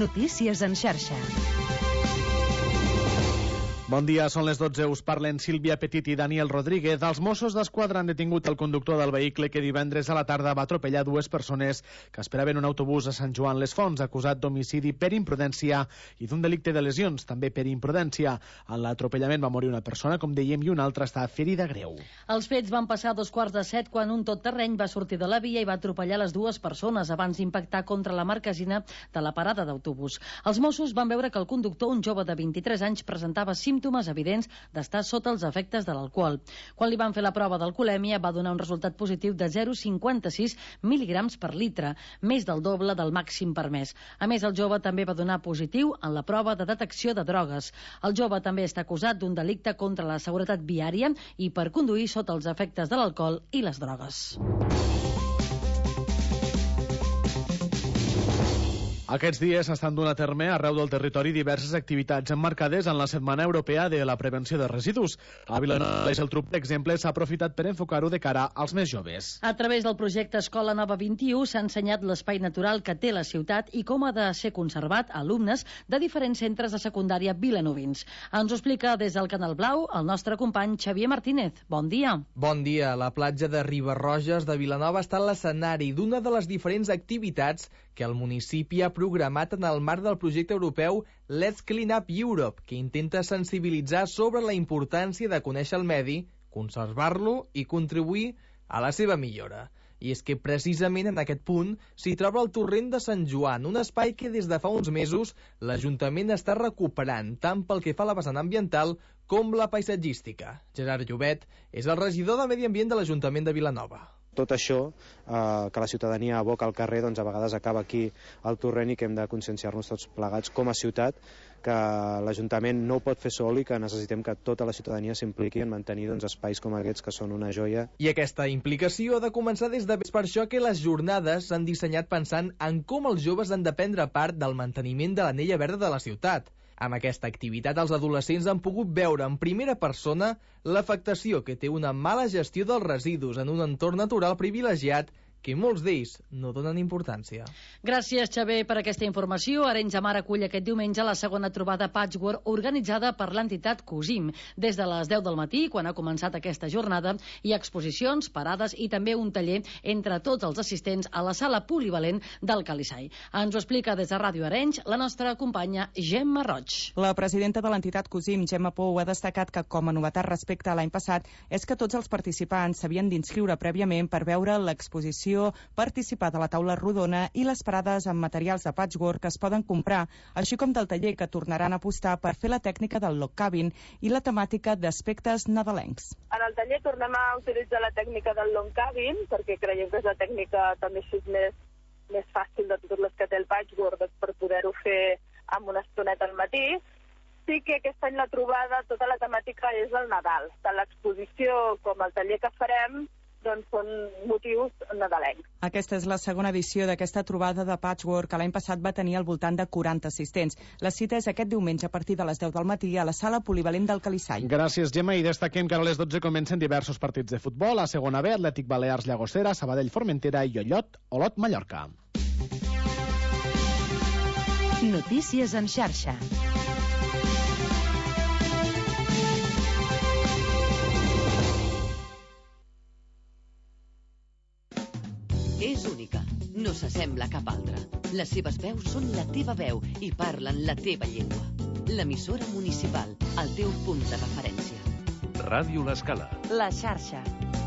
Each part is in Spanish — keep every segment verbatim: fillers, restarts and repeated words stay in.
Notícies en xarxa. Bon dia, són les dotze, us parlen Sílvia Petit i Daniel Rodríguez. Els Mossos d'Esquadra han detingut el conductor del vehicle que divendres a la tarda va atropellar dues persones que esperaven un autobús a Sant Joan les Fonts, acusat d'homicidi per imprudència i d'un delicte de lesions, també per imprudència. En l'atropellament va morir una persona, com dèiem, i una altra està ferida greu. Els fets van passar a dos quarts de set quan un tot-terreny va sortir de la via i va atropellar les dues persones abans d'impactar contra la marquesina de la parada d'autobús. Els Mossos van veure que el conductor, un jove de vint-i-tres anys, presentava símptomes evidents d'estar sota els efectes de l'alcohol. Quan li van fer la prova d'alcoholèmia va donar un resultat positiu de zero coma cinquanta-sis mil·ligrams per litre, més del doble del màxim permès. A més, el jove també va donar positiu en la prova de detecció de drogues. El jove també està acusat d'un delicte contra la seguretat viària i per conduir sota els efectes de l'alcohol i les drogues. Aquests dies s'estan donant a terme arreu del territori diverses activitats emmarcades en la Setmana Europea de la Prevenció de Residus. A Vilanova i Geltrú, per exemple, s'ha aprofitat per enfocar-ho de cara als més joves. A través del projecte Escola Nova vint-i-u s'ha ensenyat l'espai natural que té la ciutat i com ha de ser conservat a alumnes de diferents centres de secundària vilanovins. Ens ho explica des del Canal Blau el nostre company Xavier Martínez. Bon dia. Bon dia. La platja de Ribarroges de Vilanova està l'escenari d'una de les diferents activitats que el municipi ha programat en el marc del projecte europeu Let's Clean Up Europe, que intenta sensibilitzar sobre la importància de conèixer el medi, conservar-lo i contribuir a la seva millora. I és que precisament en aquest punt s'hi troba el torrent de Sant Joan, un espai que des de fa uns mesos l'Ajuntament està recuperant, tant pel que fa a la vessant ambiental com la paisatgística. Gerard Llobet és el regidor de Medi Ambient de l'Ajuntament de Vilanova. Tot això, eh, que la ciutadania aboca al carrer, doncs a vegades acaba aquí al torrent i que hem de conscienciar-nos tots plegats com a ciutat, que l'Ajuntament no ho pot fer sol i que necessitem que tota la ciutadania s'impliqui en mantenir doncs, espais com aquests que són una joia. I aquesta implicació ha de començar des de... És per això que les jornades s'han dissenyat pensant en com els joves han de prendre part del manteniment de l'anella verda de la ciutat. Amb aquesta activitat, els adolescents han pogut veure en primera persona l'afectació que té una mala gestió dels residus en un entorn natural privilegiat que molts d'ells no donen importància. Gràcies, Xavier, per aquesta informació. Arenys de Mar acull aquest diumenge la segona trobada Patchwork organitzada per l'entitat COSIM. Des de les deu del matí, quan ha començat aquesta jornada, hi ha exposicions, parades i també un taller entre tots els assistents a la sala polivalent del Calissai. Ens ho explica des de Ràdio Arenys la nostra companya Gemma Roig. La presidenta de l'entitat COSIM, Gemma Pou, ha destacat que com a novetat respecte a l'any passat és que tots els participants s'havien d'inscriure prèviament per veure l'exposició, participar de la taula rodona i les parades amb materials de patchwork que es poden comprar, així com del taller que tornaran a apostar per fer la tècnica del log cabin i la temàtica d'aspectes nadalencs. En el taller tornem a utilitzar la tècnica del log cabin perquè creiem que és la tècnica també així més, més fàcil de totes les que té el patchwork per poder-ho fer amb una estoneta al matí. Sí que aquest any la trobada, tota la temàtica és el Nadal. Tant l'exposició com el taller que farem doncs són motius nadalencs. Aquesta és la segona edició d'aquesta trobada de patchwork que l'any passat va tenir al voltant de quaranta assistents. La cita és aquest diumenge a partir de les deu del matí a la sala polivalent del Calissai. Gràcies, Gemma, i destaquem que a les dotze comencen diversos partits de futbol. A segona B, Atlètic Balears Llagostera, Sabadell Formentera i Olot Olot Mallorca. Notícies en xarxa. És única, no s'assembla a cap altra. Les seves veus són la teva veu i parlen la teva llengua. L'emissora municipal, el teu punt de referència. Ràdio L'Escala. La xarxa.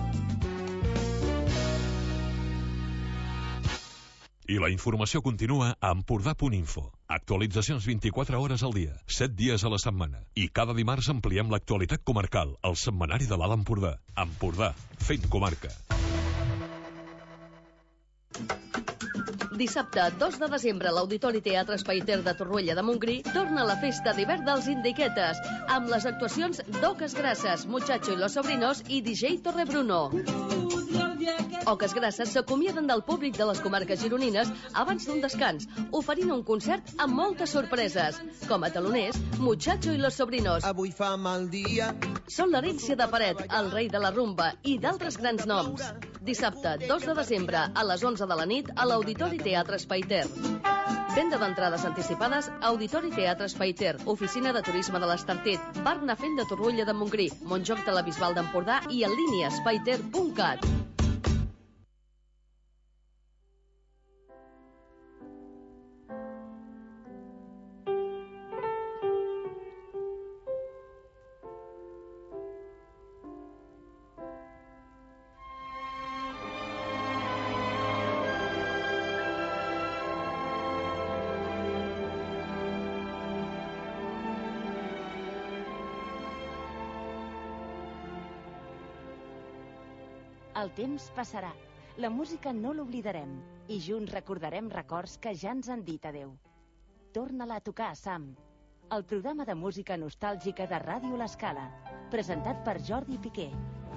I la informació continua a Empordà punt info. Actualitzacions vint-i-quatre hores al dia, set dies a la setmana. I cada dimarts ampliem l'actualitat comarcal, el setmanari de l'Alt Empordà. Empordà, fent comarca. Dissabte, dos de desembre, a l'Auditori Teatre Espaiter de Torroella de Montgrí torna la festa d'hivern dels Indiquetes, amb les actuacions d'Oques Grasses, Muchacho i los Sobrinos i D J Torrebruno. Oques Grasses s'acomiaden del públic de les comarques gironines abans d'un descans, oferint un concert amb moltes sorpreses. Com a taloners, Muchacho i los Sobrinos. Avui fa mal dia. Són l'herència de Paret, el rei de la rumba i d'altres grans noms. Dissabte, dos de desembre, a les onze de la nit, a l'Auditori Teatre Espaiter. Venda d'entrades anticipades, Auditori Teatre Espai Ter, Oficina de Turisme de l'Estartit, Bar Nafent de Torroella de Montgrí, Montjoc de la Bisbal d'Empordà i en línia espaiter punt cat. El temps passarà, la música no l'oblidarem i junts recordarem records que ja ens han dit adeu. Torna-la a tocar, Sam, el programa de música nostàlgica de Ràdio L'Escala, presentat per Jordi Piqué.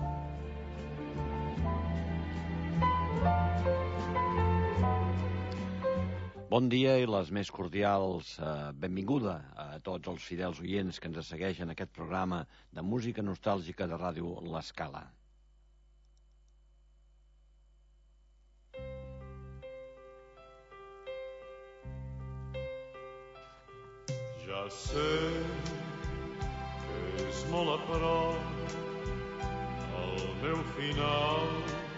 Bon dia i les més cordials eh, benvinguda a tots els fidels oients que ens segueixen aquest programa de música nostàlgica de Ràdio L'Escala. Ja sé que és molt a prop el meu final.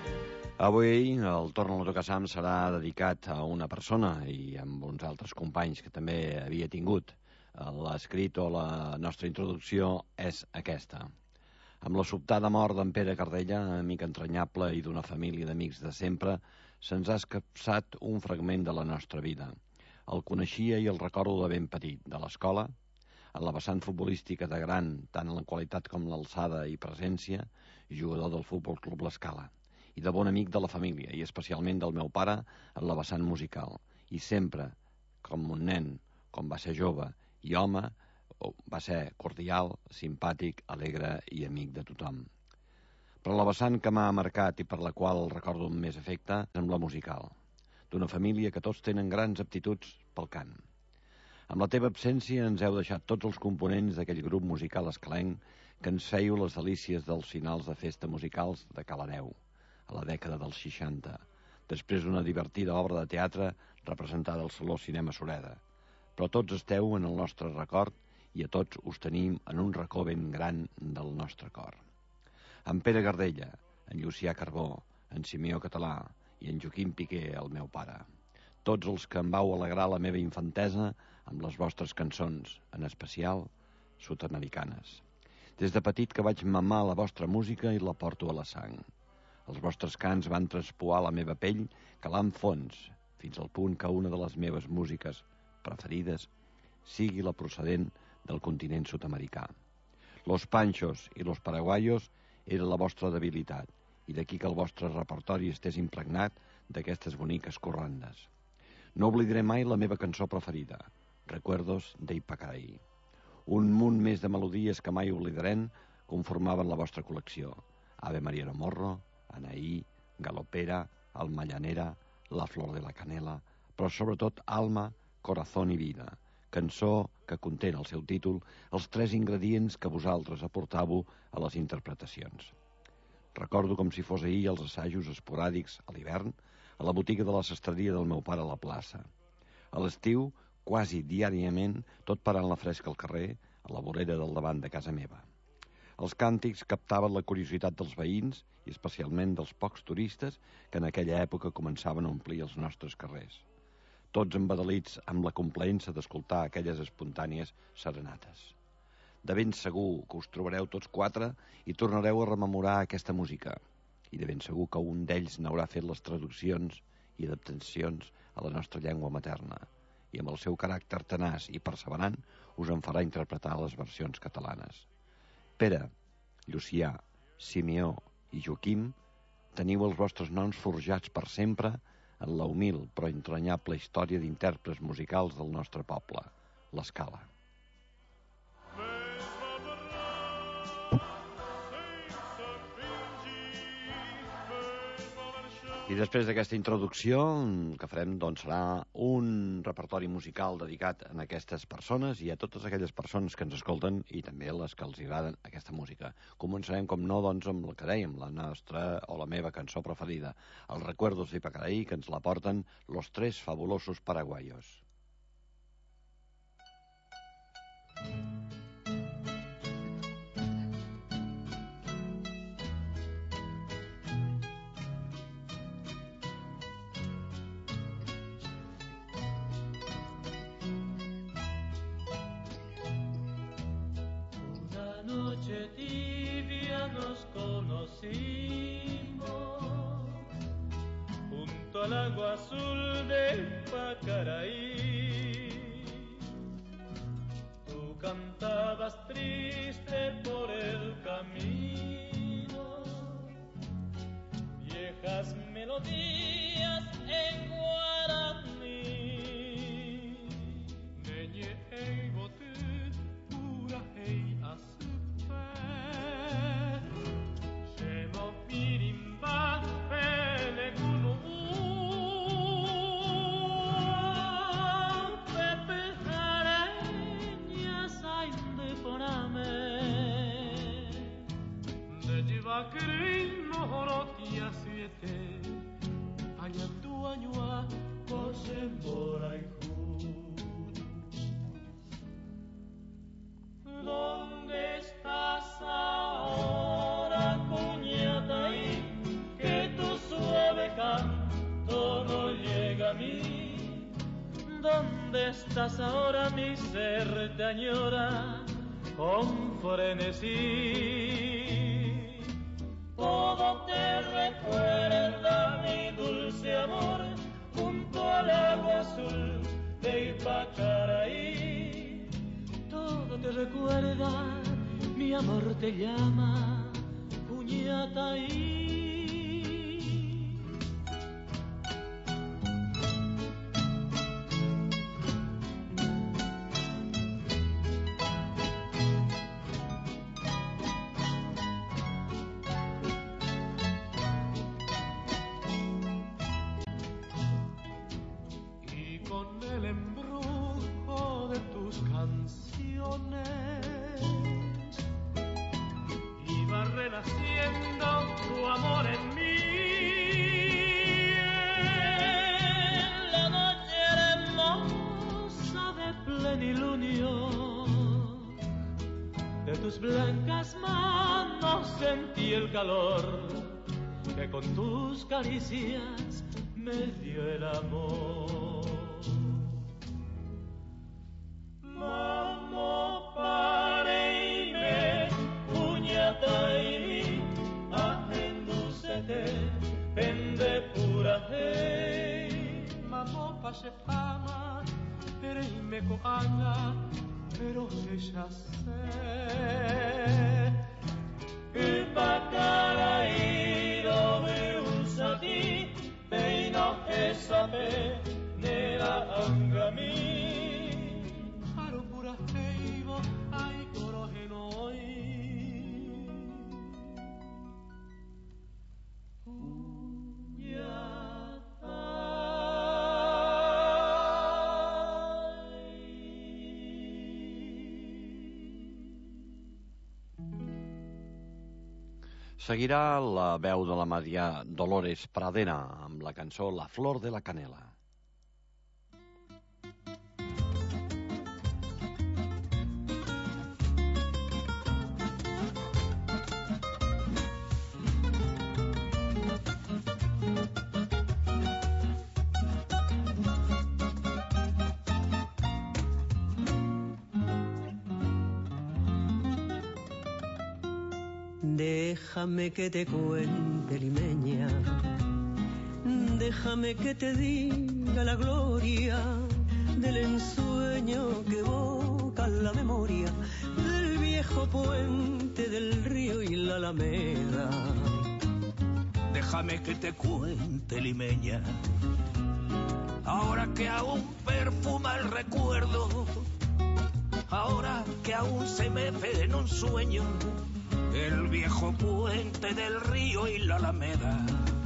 Avui el Torna a tocar Sam serà dedicat a una persona i amb uns altres companys que també havia tingut. L'escrit o la nostra introducció és aquesta. Amb la sobtada mort d'en Pere Cardella, amic entranyable i d'una família d'amics de sempre, se'ns ha escapçat un fragment de la nostra vida. El coneixia i el recordo de ben petit, de l'escola, en la vessant futbolística de gran, tant en la qualitat com l'alçada i presència, jugador del Futbol Club L'Escala, i de bon amic de la família, i especialment del meu pare, en la vessant musical. I sempre, com un nen, com va ser jove i home, va ser cordial, simpàtic, alegre i amic de tothom. Però la vessant que m'ha marcat i per la qual el recordo amb més afecte és amb la musical, d'una família que tots tenen grans aptituds pel cant. Amb la teva absència ens heu deixat tots els components d'aquell grup musical escalenc que ens fèieu les delícies dels finals de festa musicals de Calareu, a la dècada dels seixanta, després d'una divertida obra de teatre representada al Saló Cinema Sureda. Però tots esteu en el nostre record i a tots us tenim en un racó ben gran del nostre cor. En Pere Cardella, en Llucià Carbó, en Simeó Català i en Joaquim Piqué, el meu pare. Tots els que em vau alegrar la meva infantesa amb les vostres cançons, en especial sud-americanes. Des de petit que vaig mamar la vostra música i la porto a la sang. Els vostres cants van traspuar la meva pell calant fons, fins al punt que una de les meves músiques preferides sigui la procedent del continent sud-americà. Los Panchos i los Paraguayos era la vostra debilitat, i d'aquí que el vostre repertori estés impregnat d'aquestes boniques corrandes. No oblidaré mai la meva cançó preferida, Recuerdos de Ipacaraí. Un munt més de melodies que mai oblidarem conformaven la vostra col·lecció. Ave María Morro, Anaí, Galopera, Alma Llanera, La Flor de la Canela, però sobretot Alma, Corazón i Vida, cançó que conté en el seu títol els tres ingredients que vosaltres aportàveu a les interpretacions. Recordo com si fos ahir els assajos esporàdics a l'hivern a la botiga de la sastreria del meu pare a la plaça. A l'estiu, quasi diàriament, tot parant la fresca al carrer, a la vorera del davant de casa meva. Els càntics captaven la curiositat dels veïns i especialment dels pocs turistes que en aquella època començaven a omplir els nostres carrers. Tots embadalits amb la complaença d'escoltar aquelles espontànies serenates. De ben segur que us trobareu tots quatre i tornareu a rememorar aquesta música. I de ben segur que un d'ells n'haurà fet les traduccions i adaptacions a la nostra llengua materna. I amb el seu caràcter tenaç i perseverant us en farà interpretar les versions catalanes. Pere, Llucià, Simeó i Joaquim, teniu els vostres noms forjats per sempre en la humil però entranyable història d'intèrprets musicals del nostre poble, l'Escala. I després d'aquesta introducció, que farem, doncs, serà un repertori musical dedicat a aquestes persones i a totes aquelles persones que ens escolten i també les que els agraden aquesta música. Començarem, com no, doncs, amb el que dèiem, la nostra o la meva cançó preferida, els Recuerdos de Ipacaraí, que ens la porten Los Tres Fabulosos Paraguayos. conocimos junto al agua azul de Pacaraí. Tú cantabas triste por el camino, viejas melodías en guaraní. Neñe ei bote, pura ei asupe, shemo pirimba, pele kunu pepe jareña sainde poname, de jivakri no horotia siete, añatu añua, kosembora y ¿dónde estás ahora, cuñataí? Que tu suave canto no llega a mí. ¿Dónde estás ahora? Mi ser te añora con frenesí. Todo te recuerda, mi dulce amor, junto al agua azul de Ipacaraí. Todo te recuerda, mi amor te llama, Puñataí. Y con el embrujo de tus canciones iba renaciendo tu amor en mí. La noche era hermosa de plenilunio, de tus blancas manos sentí el calor que con tus caricias me dio el amor. Mamo pareime, puñataí, ahenducete, pende pura hei. Mamo pasepama, pereime koana, pero ella sé. Ipacaraí, dove usati, peino esape, nera angami. Seguirà la veu de la Maria Dolores Pradera amb la cançó La flor de la canela. Déjame que te cuente, limeña, déjame que te diga la gloria del ensueño que evoca la memoria del viejo puente del río y la alameda. Déjame que te cuente, limeña, ahora que aún perfuma el recuerdo, ahora que aún se me ve en un sueño el viejo puente del río y la alameda.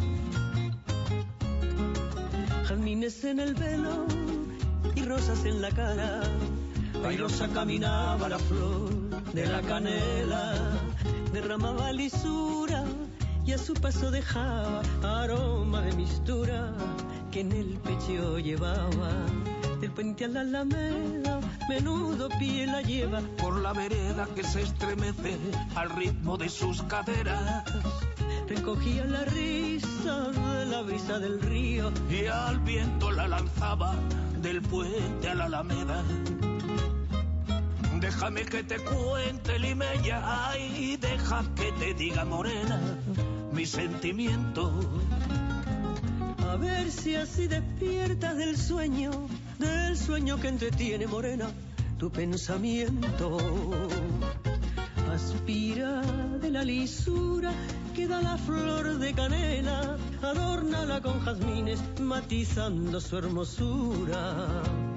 Jazmines en el velo y rosas en la cara, airosa caminaba la flor de la canela, derramaba lisura y a su paso dejaba aroma de mistura que en el pecho llevaba. Del puente a la alameda, menudo pie la lleva por la vereda que se estremece al ritmo de sus caderas. Recogía la risa de la brisa del río y al viento la lanzaba del puente a la alameda. Déjame que te cuente, Limeña, ay, deja que te diga, morena, mi sentimiento. A ver si así despiertas del sueño, del sueño que entretiene, morena, tu pensamiento. Aspira de la lisura que da la flor de canela, adórnala con jazmines, matizando su hermosura.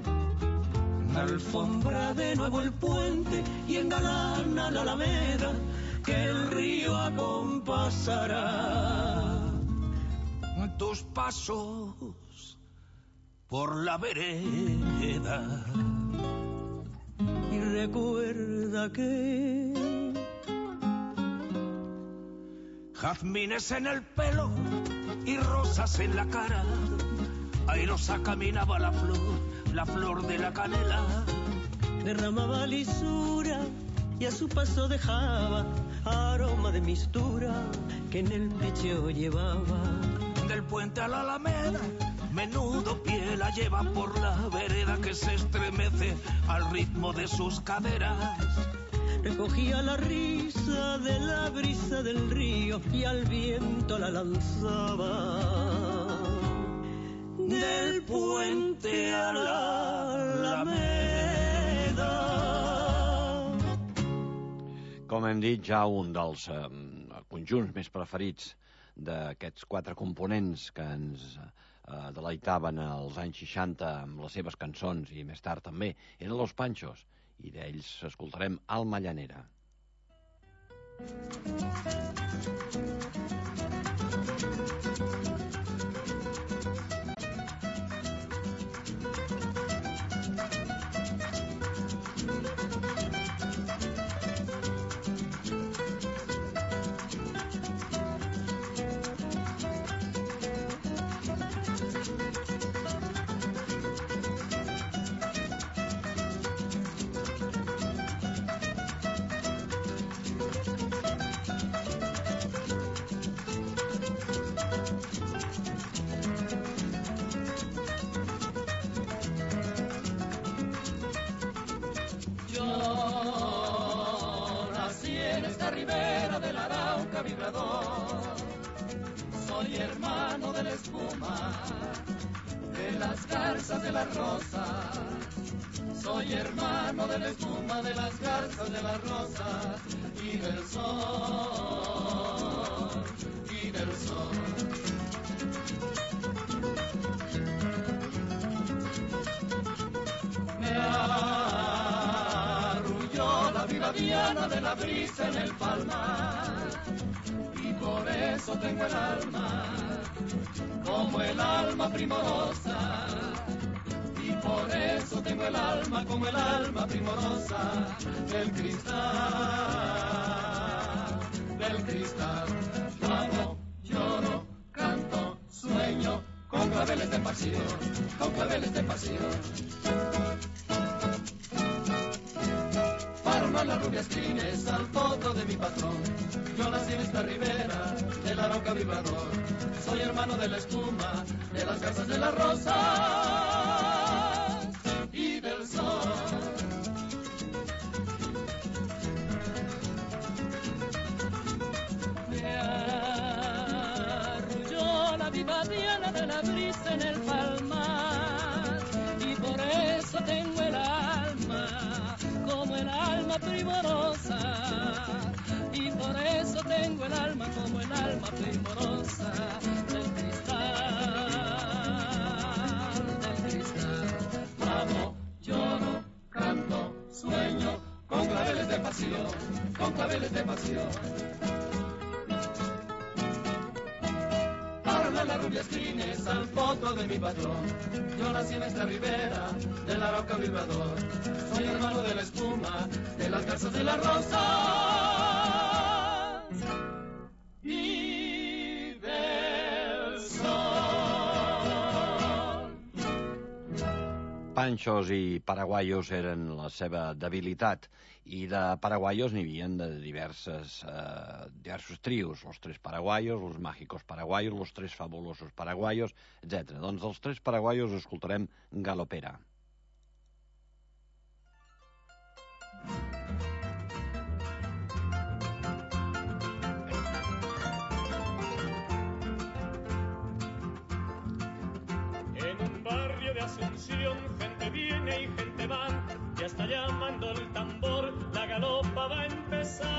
Alfombra de nuevo el puente y engalana la alameda, que el río acompasará tus pasos por la vereda. Y recuerda que jazmines en el pelo y rosas en la cara, airosa caminaba la flor, la flor de la canela. Derramaba lisura y a su paso dejaba aroma de mistura que en el pecho llevaba. Del puente a la alameda, menudo pie la lleva por la vereda que se estremece al ritmo de sus caderas. Recogía la risa de la brisa del río y al viento la lanzaba. Del puente a la alameda. Com hem dit, ja un dels eh, conjunts més preferits d'aquests quatre components que ens eh, deleitaven als anys seixanta amb les seves cançons i més tard també, eren Los Panchos, i d'ells escoltarem Alma Llanera. Soy hermano de la espuma, de las garzas de la rosa. Soy hermano de la espuma, de las garzas de la rosa y del sol, y del sol. Me arrulló la viva diana de la brisa en el palmar. Por eso tengo el alma como el alma primorosa, y por eso tengo el alma como el alma primorosa del cristal, del cristal. Amo, lloro, canto, sueño con claveles de pasión, con claveles de pasión. Paran las rubias crines al foto de mi patrón. Yo nací en esta ribera de la roca vibrador. Soy hermano de la espuma, de las garzas de la rosa y del sol. Me arrulló la viva diana de la brisa en el palmar, y por eso tengo el alma como el alma primorosa. Y por eso tengo el alma como el alma primorosa del cristal, del cristal. Amo, lloro, canto, sueño con claveles de pasión, con claveles de pasión. Paran las rubias crines al foto de mi patrón. Yo nací en esta ribera de la roca vibrador. Soy hermano de la espuma, de las garzas de la rosa y del sol. Panchos i paraguaios eren la seva debilitat, i de paraguaios n'hi havia de diverses, eh, diversos trios, los tres paraguaios, los mágicos paraguaios, los tres fabulosos paraguaios, etcètera. Doncs dels tres paraguaios escoltarem Galopera. Asunción, gente viene y gente va, ya está llamando el tambor, la galopa va a empezar.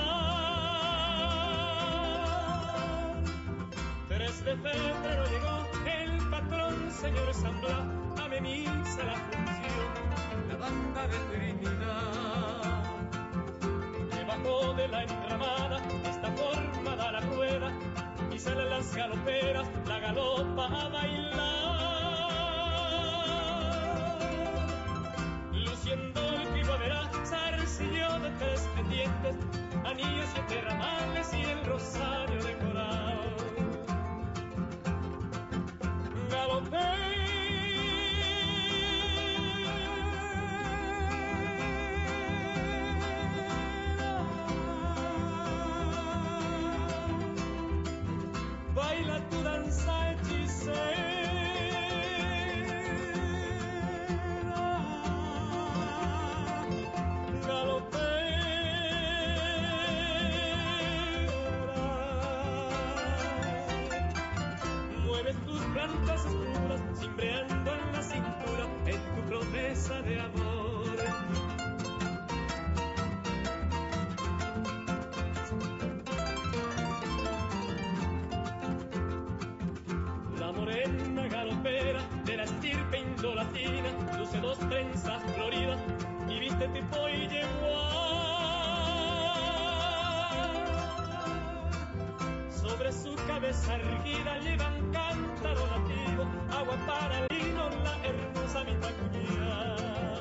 tres de febrero llegó el patrón, señor San Blas, ameniza la función, la banda de Trinidad. Debajo de la entramada está formada la rueda y salen las galoperas, la galopa a bailar. Luciendo el primavera, zarcillo de tres pendientes, anillos, siete ramales y el rosario de coral. Galopé. Baila tu danza hechicera, galopera. Mueves tus plantas oscuras, cimbreando en la cintura, en tu promesa de amor. De la estirpe indolatina, luce dos trenzas floridas y viste tipo y yegua. Sobre su cabeza erguida llevan cántaro nativo, agua para el lino, la hermosa Vitacunía.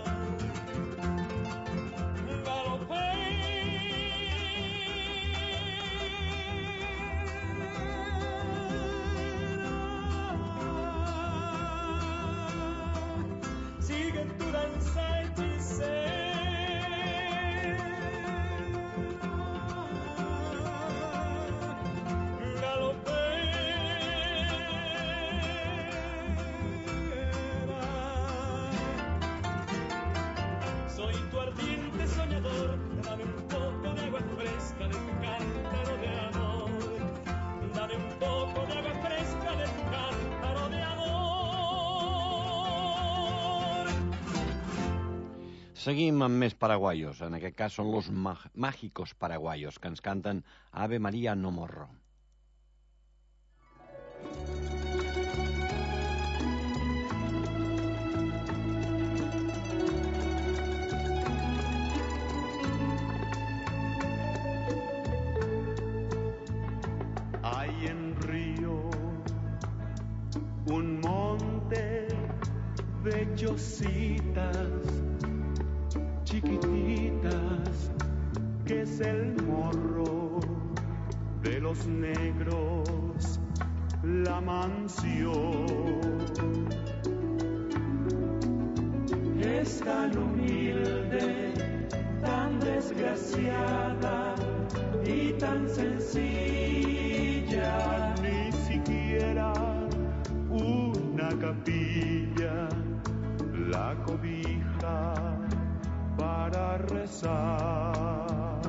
Seguim amb més paraguaios, en aquest cas són los mágicos paraguayos, que ens canten Ave María no morro. Hay en Río un monte de chocitas chiquititas, que es el morro de los negros, la mansión. Es tan humilde, tan desgraciada y tan sencilla, ni siquiera una capilla la cobija para rezar.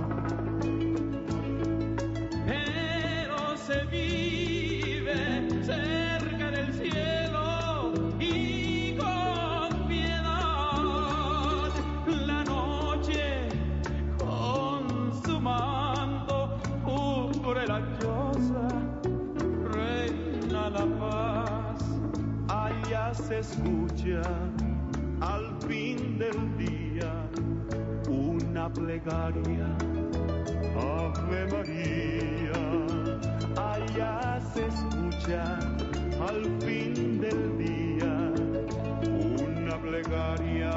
Pero se vive cerca del cielo y con piedad, la noche con su manto cubre la choza, reina la paz. Allá se escucha al fin del día una plegaria, Ave María. Allá se escucha al fin del día una plegaria.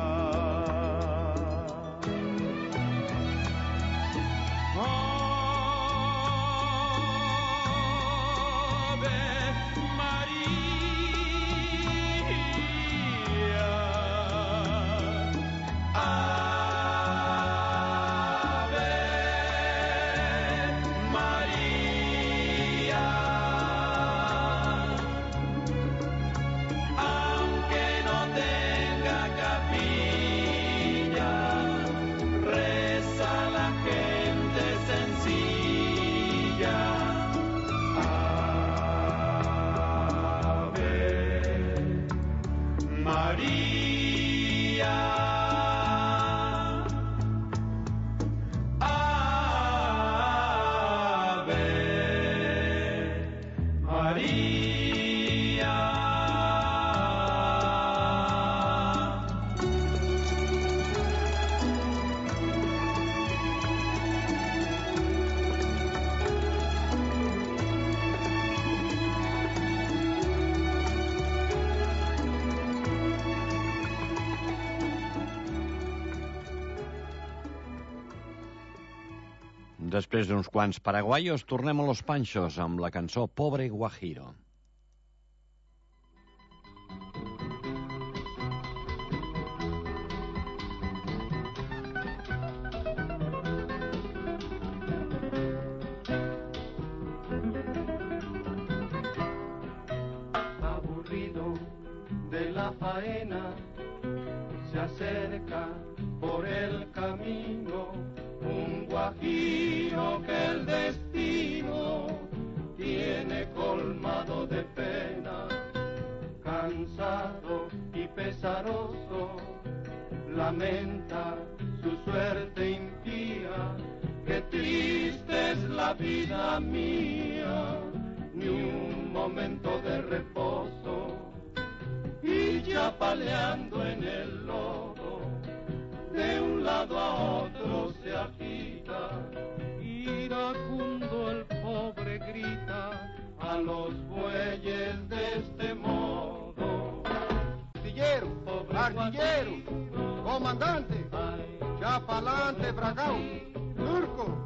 Després d'uns quants paraguaios, tornem a Los Panchos amb la cançó Pobre Guajiro. Aburrido de la faena, se acerca por el camino un guajiro que el destino tiene colmado de pena. Cansado y pesaroso, lamenta su suerte impía. Qué triste es la vida mía, ni un momento de reposo. Y ya paleando en el lodo, de un lado a otro se agita. Iracundo el pobre grita a los bueyes de este modo. Artillero, artillero, comandante, ya pa'lante, bragao, turco.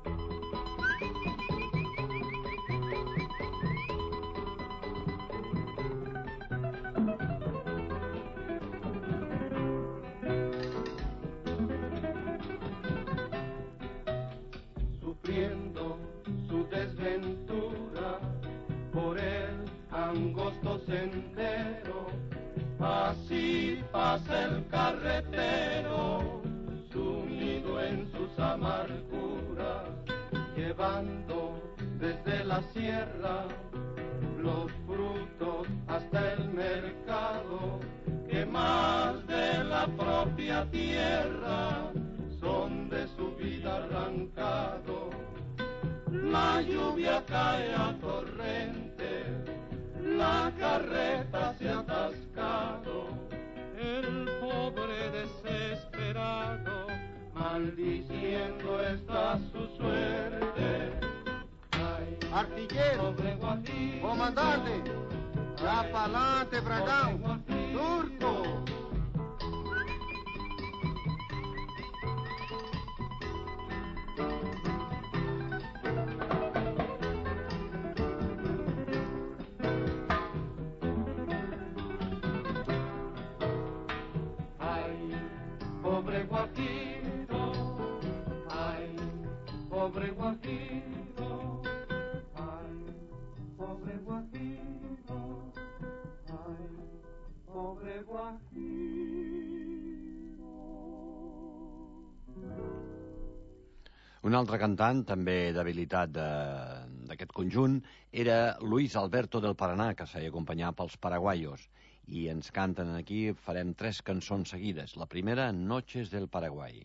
Sufriendo su desventura por el angosto sendero, así pasa el carretero, sumido en sus amarguras, llevando desde la sierra los frutos hasta el mercado, que más de la propia tierra son de su vida arrancado. La lluvia cae a torrente, la carreta se ha atascado, el pobre desesperado maldiciendo está su suerte. Ay, Artillero, guajiro, comandante, ya pa'lante, bragao, turco. pobre guajiro, ay, pobre guajiro, ay, pobre guajiro, ay, pobre guajiro. Un altre cantant, també d'habilitat d'aquest conjunt, era Luis Alberto del Paraná, que s'ha acompanyat pels paraguaios. I ens canten aquí, farem tres cançons seguides. La primera, Noches del Paraguay.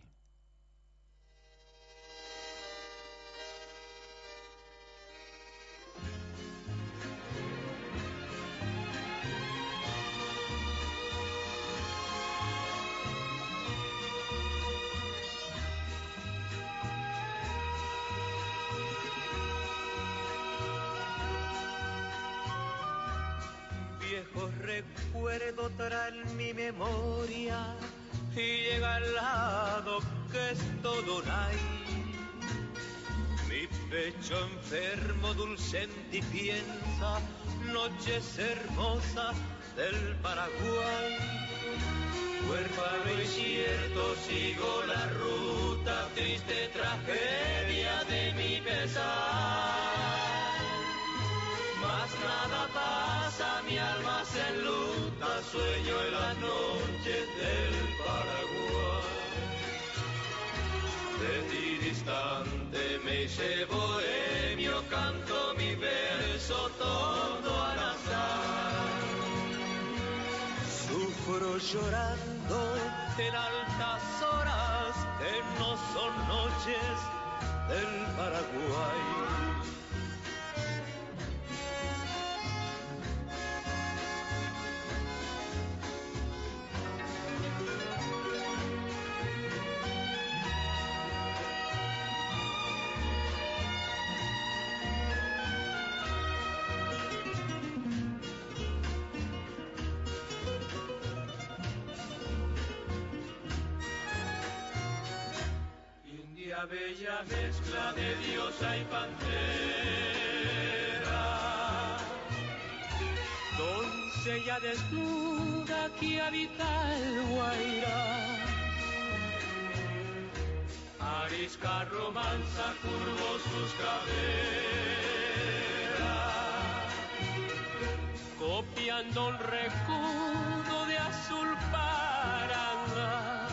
Recuerdo traer mi memoria y llega al lado que es todo un ay. Mi pecho enfermo dulcente y piensa noches hermosas del Paraguay. Huérfano y cierto sigo la ruta, triste tragedia de mi pesar. Mas nada pasa, mi alma se enluta, sueño en las noches del Paraguay. De ti distante me hice bohemio, canto mi verso todo al azar. Sufro llorando en altas horas que no son noches del Paraguay. una bella mezcla de diosa y pantera. Doncella desnuda que habita el Guairá, arisca romanza, curvos sus caderas, copiando un recodo de azul paranga.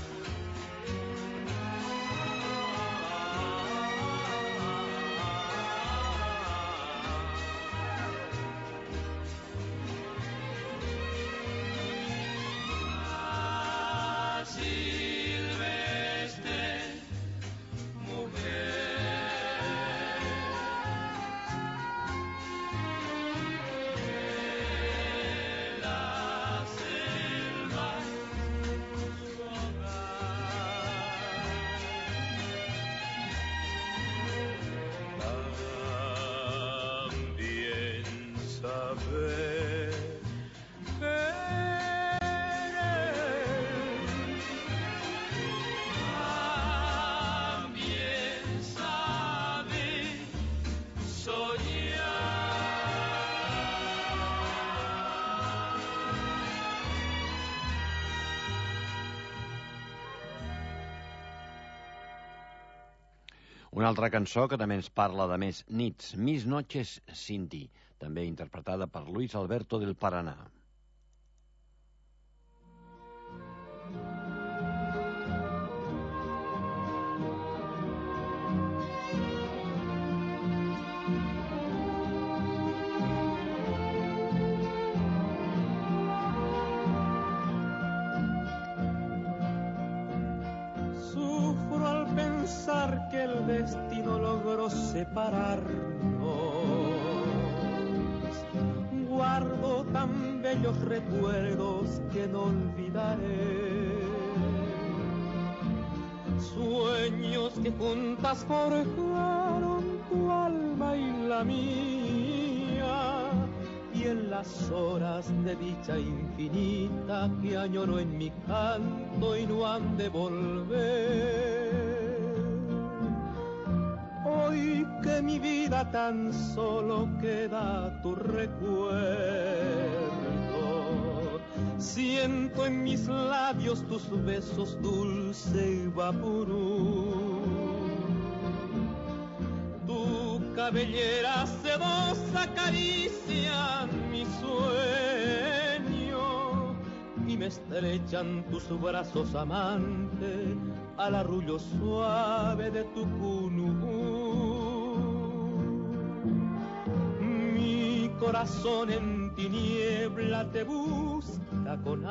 Una altra cançó que també ens parla de més nits, Mis noches sin ti, també interpretada per Luis Alberto del Paraná. Que el destino logró separarnos, guardo tan bellos recuerdos que no olvidaré, sueños que juntas forjaron tu alma y la mía, y en las horas de dicha infinita que añoro en mi canto y no han de volver. Hoy que mi vida tan solo queda tu recuerdo, siento en mis labios tus besos dulce y vaporú. Tu cabellera sedosa acaricia mi sueño y me estrechan tus brazos amante al arrullo suave de tu cunú. Mi corazón en tiniebla te busca con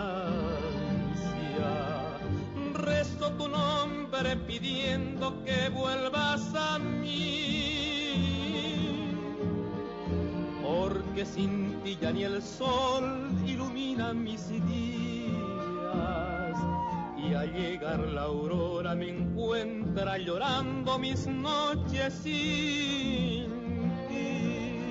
ansia, rezo tu nombre pidiendo que vuelvas a mí, porque sin ti ya ni el sol ilumina mis días, y al llegar la aurora me encuentra llorando mis noches sin ti.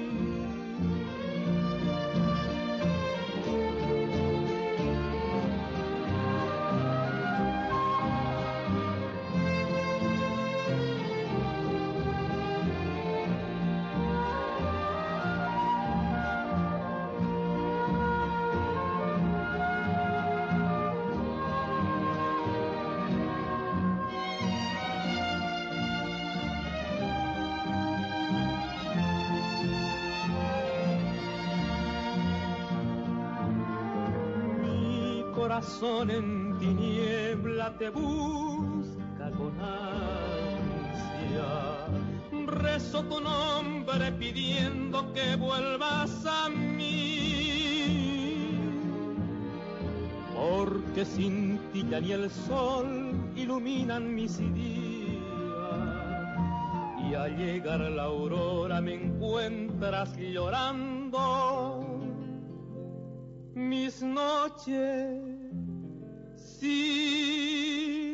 Corazón en tiniebla te busca con ansia, rezo tu nombre pidiendo que vuelvas a mí, porque sin ti ya ni el sol iluminan mis días, y al llegar la aurora me encuentras llorando mis noches sí.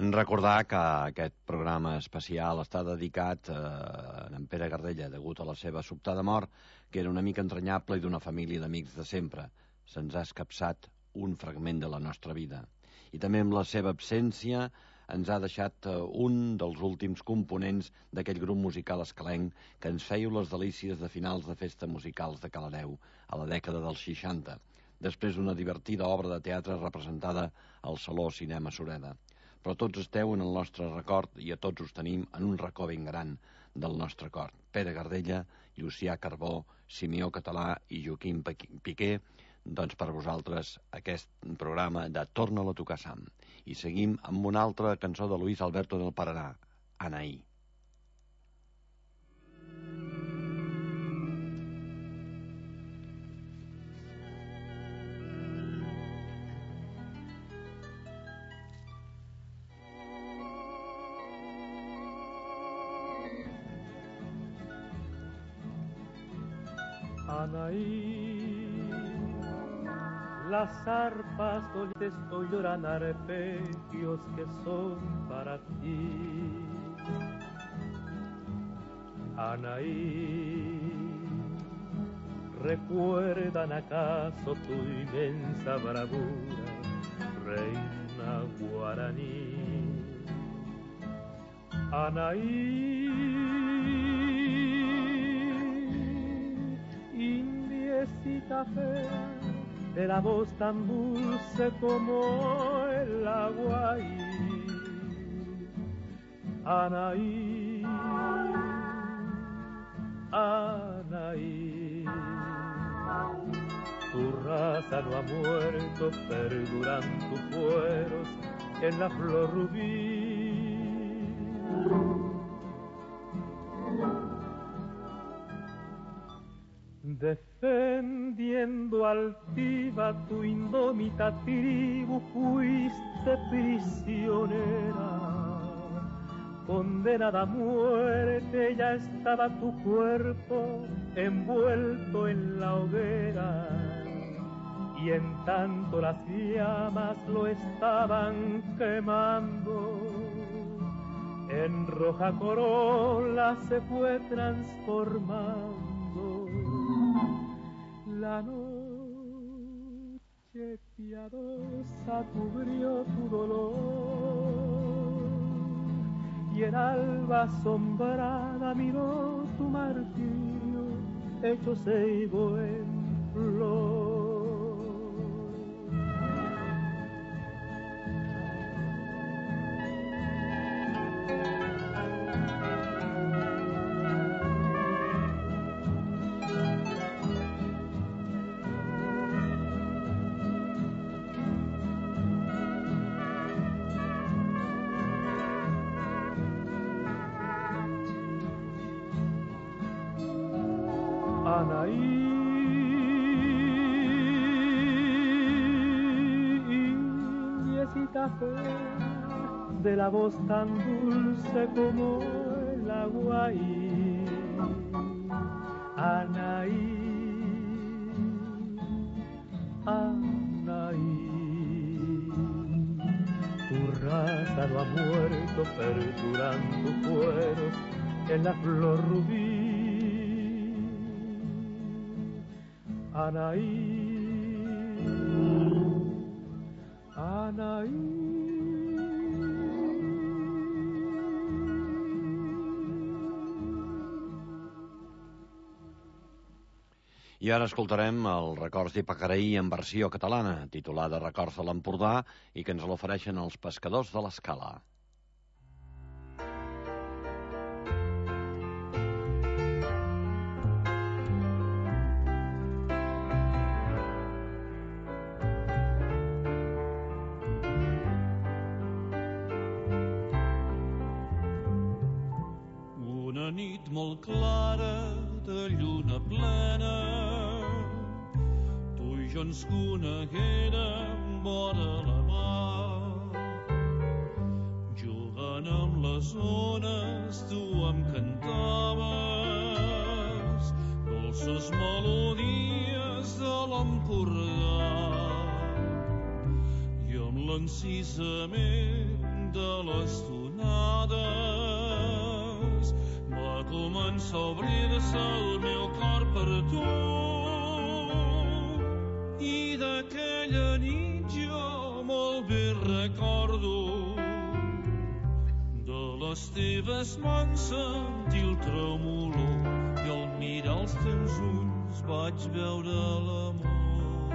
Recordar que aquest programa especial està dedicat a en Pere Gardella degut a la seva sobtada mort, que era una mica entranyable i d'una família d'amics de sempre. Se'ns ha escapçat un fragment de la nostra vida. I també amb la seva absència ens ha deixat un dels últims components d'aquell grup musical escalenc que ens fèieu les delícies de finals de festa musicals de Calareu a la dècada dels seixanta, després d'una divertida obra de teatre representada al Saló Cinema Sureda. Però tots esteu en el nostre record i a tots us tenim en un racó ben gran del nostre cor. Pere Gardella, Llucià Carbó, Simeó Català i Joaquim Piqué, doncs per vosaltres aquest programa de Torna-la a tocar Sam. I seguim amb una altra cançó de Luis Alberto del Paraná, Anaí. Anaí, las arpas hoy te estoy llorando arpegios que son para ti. Anaí, ¿recuerdan acaso tu inmensa bravura, reina guaraní? Anaí, indiecita fea, de la voz tan dulce como el agua. Anaí, Anaí, tu raza no ha muerto, perduran tus fueros en la flor rubí. Defendiendo altiva tu indómita tribu, fuiste prisionera, condenada a muerte, ya estaba tu cuerpo envuelto en la hoguera, y en tanto las llamas lo estaban quemando, en roja corola se fue transformando. La noche piadosa cubrió tu dolor, y el alba asombrada miró tu martirio, hecho ceibo en flor. De la voz tan dulce como el agua. Anaí, Anaí, tu raza no ha muerto, perduran tus fueros en la flor rubí. Anaí, Anaí. I ara escoltarem el Records d'Ipacaraí en versió catalana, titulada Records de l'Empordà, i que ens l'ofereixen els pescadors de l'Escala. Una nit molt clara de lluna plena, jo ens coneguérem vora la mar. Jugant amb les ones tu em cantaves dolces melodies de l'Empordà, i amb l'encisament de les tonades va començar a obrir-se el meu cor per tu. I d'aquella nit jo molt bé recordo de les teves mans sentir el tremolor i al mirar els teus ulls vaig veure l'amor.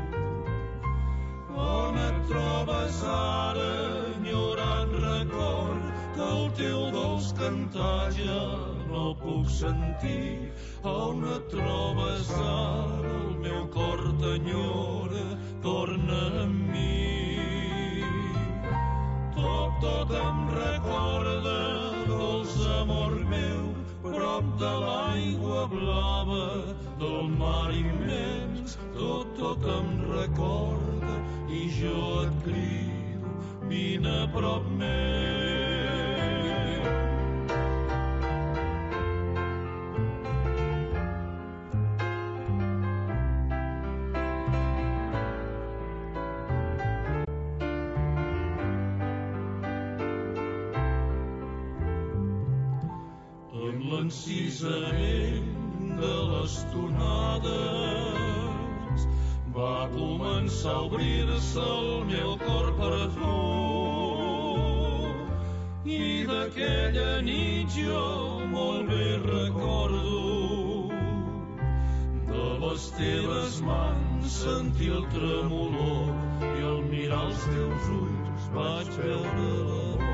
On et trobes ara, enyorant record, que el teu dolç cantar ja no puc sentir? On et trobes ara, el meu cor t'enyora, torna amb mi. Tot, tot em recorda, dolç amor meu, prop de l'aigua blava, del mar immens. Tot, tot em recorda i jo et crido, vine a prop meu. L'encisament de les tonades va començar a obrir-se el meu cor per tu. I d'aquella nit jo molt bé recordo de les teves mans sentir el tremolor i al mirar els teus ulls vaig veure l'amor.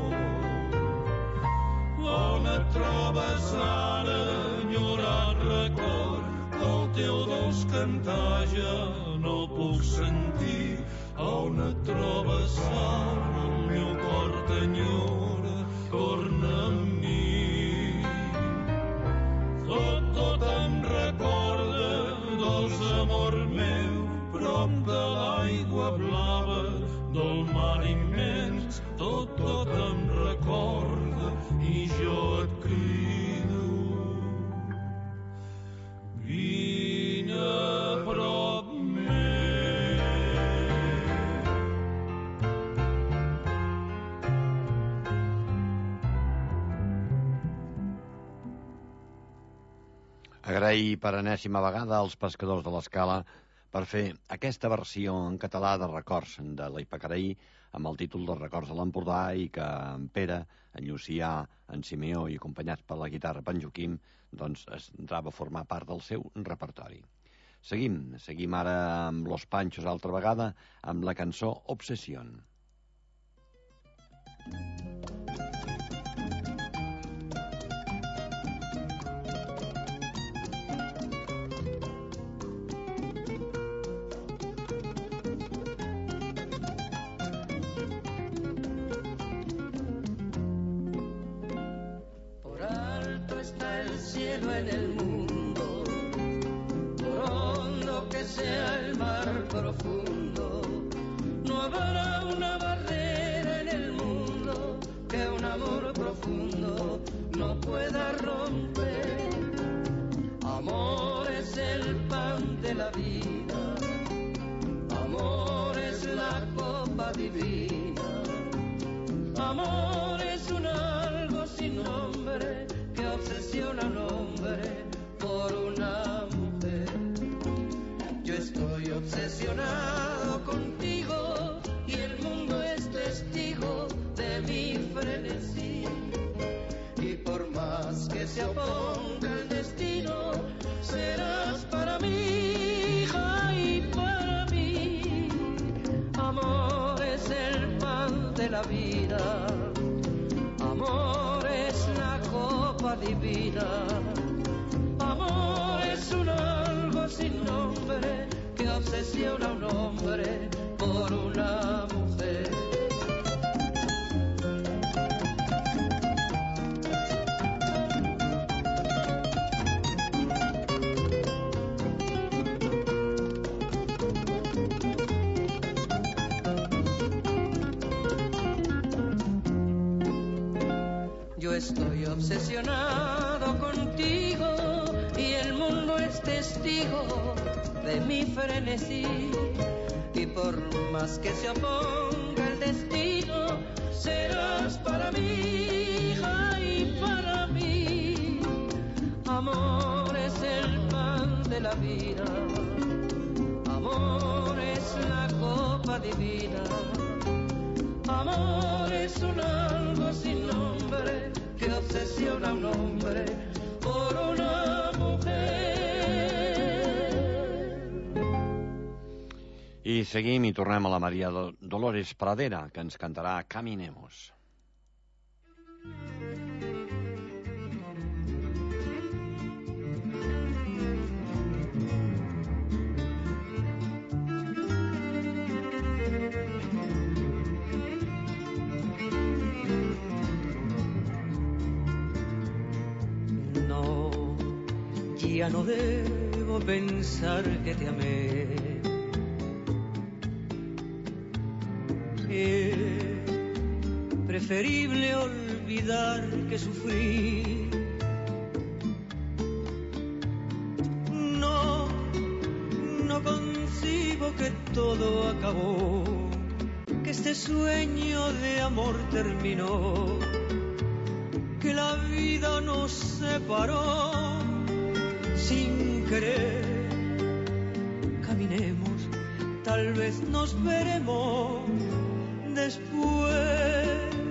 On et trobes ara, enyorant record, que el teu dolç cantar ja no puc sentir? On et trobes ara, el meu cor t'enyora, torna amb mi. Tot, tot em recorda, dolç amor meu, prop de l'aigua blava, del mar immens. Tot, tot em recorda i jo et crido, vine a prop meu. Agrair per enèsima vegada als pescadors de l'Escala per fer aquesta versió en català de Records de l'Ipacaraí amb el títol de Records de l'Empordà i que en Pere, en Llucià, en Simeó i acompanyats per la guitarra per en Joaquim doncs entrava a formar part del seu repertori. Seguim, seguim ara amb Los Panchos altra vegada amb la cançó Obsesión. Cielo en el mundo, por hondo que sea el mar profundo, no habrá una barrera en el mundo que un amor profundo no pueda romper. Amor es el pan de la vida, amor es la copa divina, amor es un algo sin nombre que obsesiona a un hombre por una mujer. Yo estoy obsesionado contigo y el mundo es testigo de mi frenesí. Y por más que se oponga el destino, serás para mí, hija, y para mí. Amor es el pan de la vida, amor es la copa divina, amor es un algo sin nombre que obsesiona a un hombre por una mujer. Yo estoy obsesionado contigo y el mundo es testigo de mi frenesí. Y por más que se oponga el destino, serás para mí, ay, para mí. Amor es el pan de la vida, amor es la copa divina, amor es un algo sin nombre que obsesiona a un hombre por una mujer. I seguim i tornem a la Maria Dolores Pradera, que ens cantarà Caminemos. No, ya no debo pensar que te amé. Es preferible olvidar que sufrir. No, no concibo que todo acabó, que este sueño de amor terminó, que la vida nos separó sin querer. Caminemos, tal vez nos veremos después.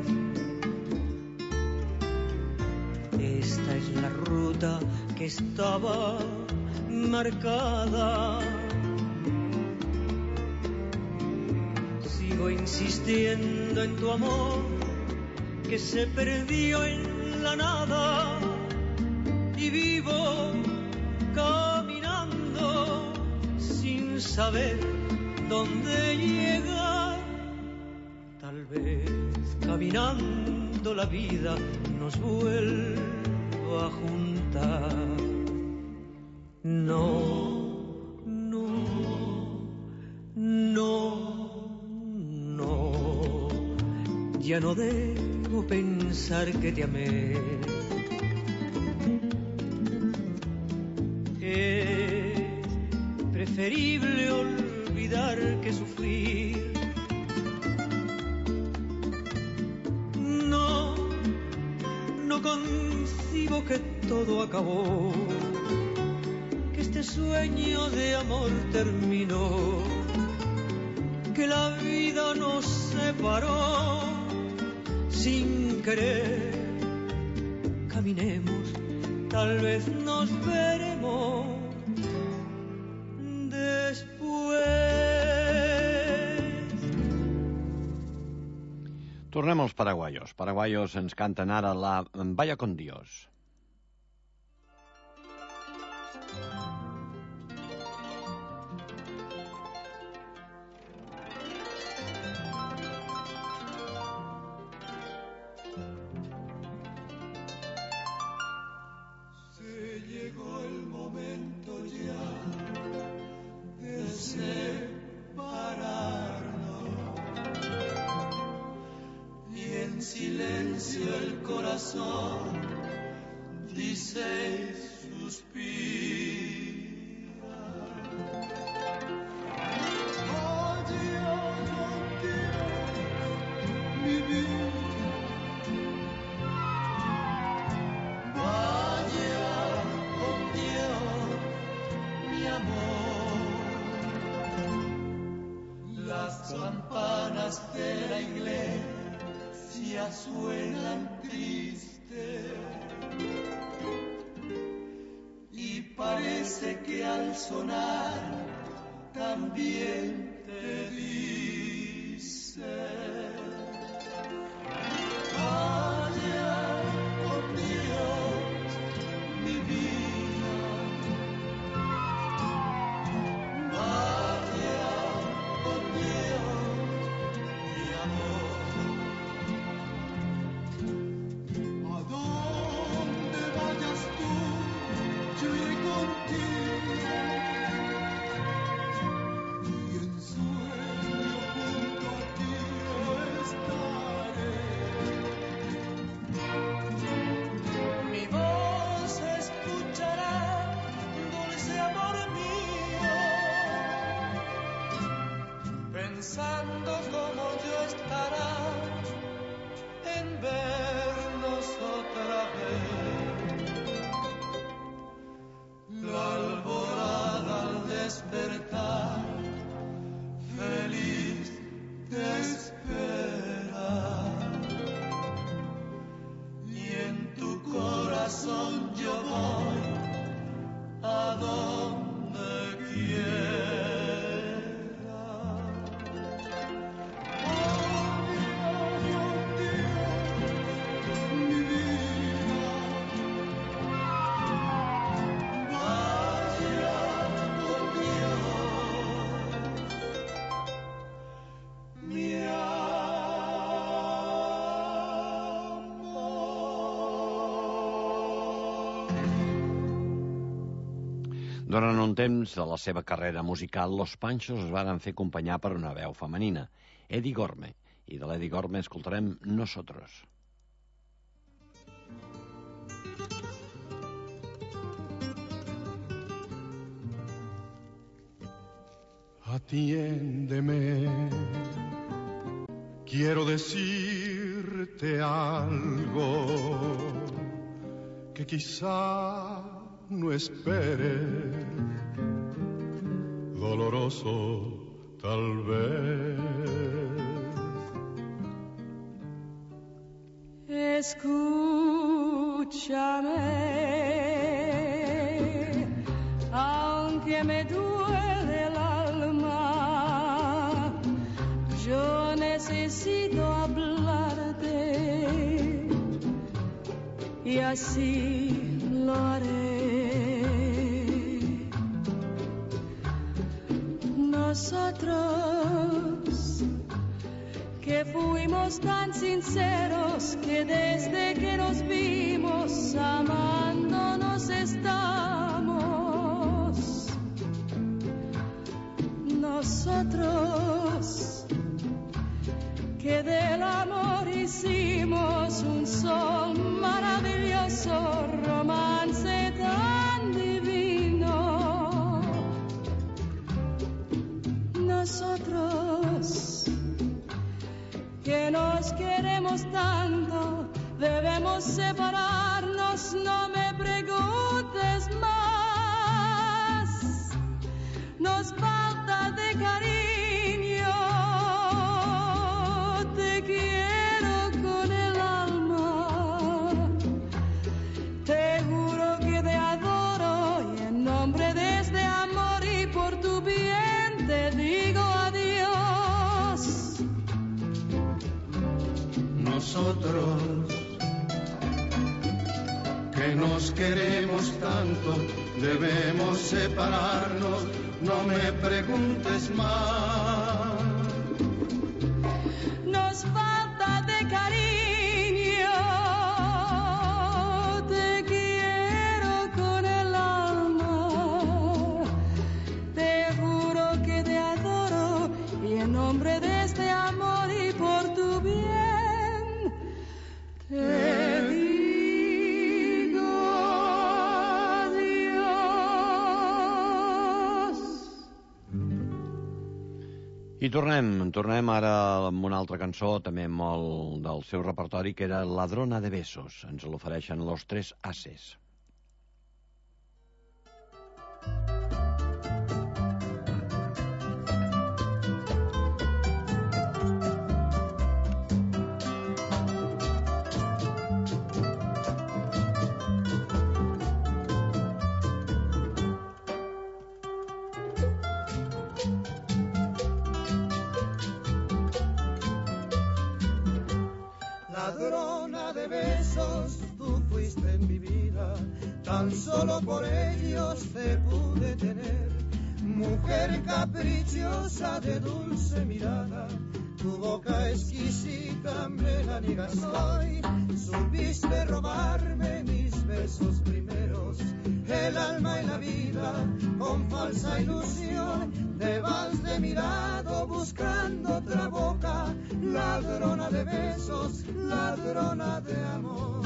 Esta es la ruta que estaba marcada. Sigo insistiendo en tu amor que se perdió en la nada y vivo caminando sin saber dónde llegar. Tal vez caminando la vida nos vuelva a juntar. No, no, no, no, ya no debo pensar que te amé. Es preferible olvidar que sufrir. No, no concibo que todo acabó, que este sueño de amor terminó, que la vida nos separó sin querer. Caminemos, tal vez nos veremos después. Tornem als paraguaios. Paraguaios ens canten ara la Vaya con Dios. Se llegó el momento ya de separarnos y en silencio el corazón dice y suspira. Oye, oye, mi vida, vaya con Dios, mi amor. Las campanas de la iglesia suenan tristes y parece que al sonar también te dice: vaya con Dios, mi vida, vaya con Dios, mi amor. A donde vayas tú, yo iré contigo, y en sueño junto a ti estaré. Mi voz se escuchará, dulce amor mío, pensando como yo estarás Durant un temps de la seva carrera musical, Los Panchos es varen fer acompanyar per una veu femenina, Eddie Gorme, i de l'Eddie Gorme escoltarem Nosotros. Atiéndeme, quiero decirte algo que quizá no esperes, doloroso tal vez. Escúchame, aunque me duele el alma, yo necesito hablarte y así lo haré. Nosotros que fuimos tan sinceros que desde que nos vimos amándonos estamos. Nosotros que del amor hicimos un sol maravilloso, romance tan divino. Nosotros que nos queremos tanto, debemos separarnos, no me preguntes más. Nos falta de cariño, te quiero con el alma, te juro que te adoro y en nombre de este amor y por tu bien te digo adiós. Nosotros que nos queremos tanto, debemos separarnos, no me preguntes más. Nos falta de cariño, te quiero con el alma, te juro que te adoro y en nombre de este amor y por tu bien te digo adiós. I tornem, tornem ara amb una altra cançó, també molt del seu repertori, que era Ladrona de besos. Ens l'ofereixen Los Tres Ases. Ladrona de besos, tú fuiste en mi vida, tan solo por ellos te pude tener. Mujer caprichosa de dulce mirada, tu boca exquisita me la niegas hoy. Supiste robarme mis besos primeros, el alma y la vida, con falsa ilusión. Te vas de mi lado buscando otra boca, ladrona de besos, ladrona de amor.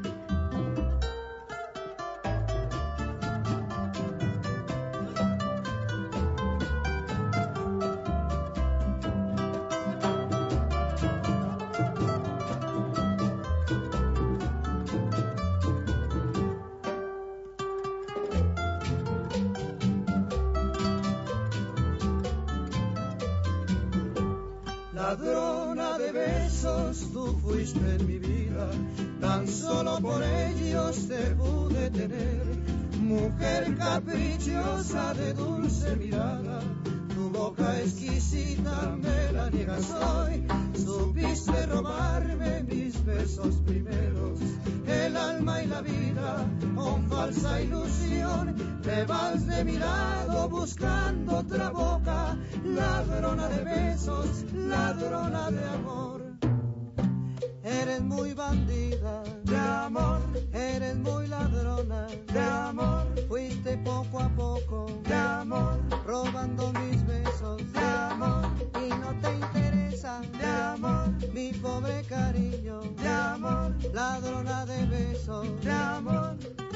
Ladrona de besos, tú fuiste en mi vida, tan solo por ellos te pude tener. Mujer caprichosa de dulce mirada, tu boca exquisita me la niegas hoy. Supiste robarme mis besos primeros, el alma y la vida, con falsa ilusión. Te vas de mi lado buscando otra boca, ladrona de besos, ladrona de amor. Eres muy bandida de amor, eres muy ladrona de amor. Fuiste poco a poco de amor, robando mis besos de amor. Y no te interesa de amor, mi pobre cariño de amor. Ladrona de besos de amor.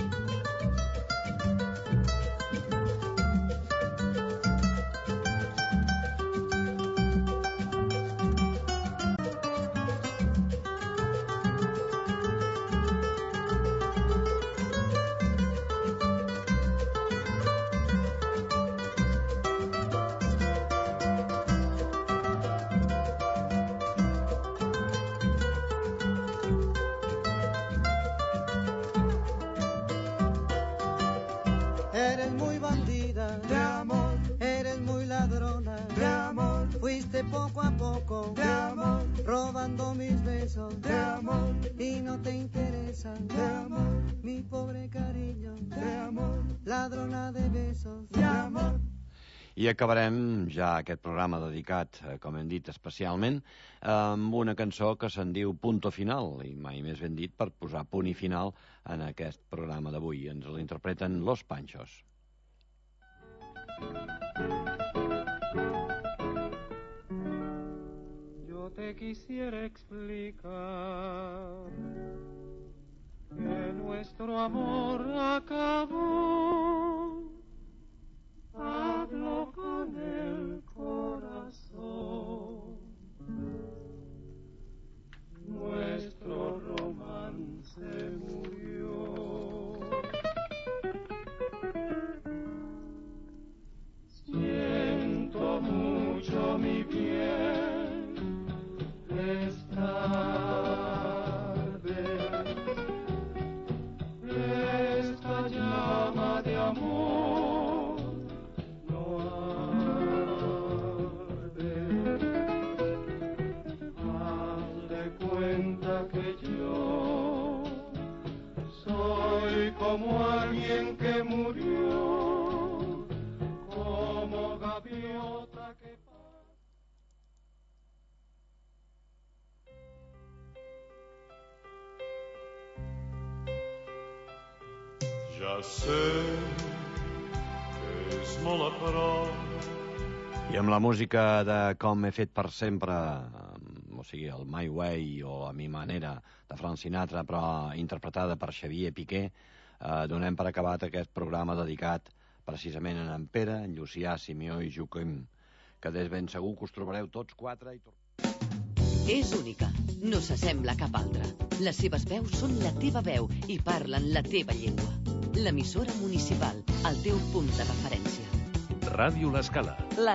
Eres muy bandida de amor, eres muy ladrona de amor. Fuiste poco a poco de amor, robando mis besos de amor. Y no te interesa de amor, mi pobre cariño de amor. Ladrona de besos de amor. I acabarem ja aquest programa dedicat, com hem dit, especialment amb una cançó que se'n diu Punto Final, i mai més ben dit per posar punt i final en aquest programa d'avui. Ens l'interpreten Los Panchos. Yo te quisiera explicar que nuestro amor acabó. Hablo con el corazón. Nuestro romance murió. Siento mucho, mi bien, esta tarde. Esta llama de amor que yo soy como alguien que murió, como gaviota que ja sé que és molt a prop. I amb la música de Com he fet per sempre, o sigui, el My Way o A mi manera, de Frank Sinatra, però interpretada per Xavier Piqué, eh, donem per acabat aquest programa dedicat precisament a en Pere, en Llucià, Simeó i Joaquim, que des ben segur que us trobareu tots quatre i... És única, no s'assembla a cap altra. Les seves veus són la teva veu i parlen la teva llengua. L'emissora municipal, el teu punt de referència. Ràdio L'Escala.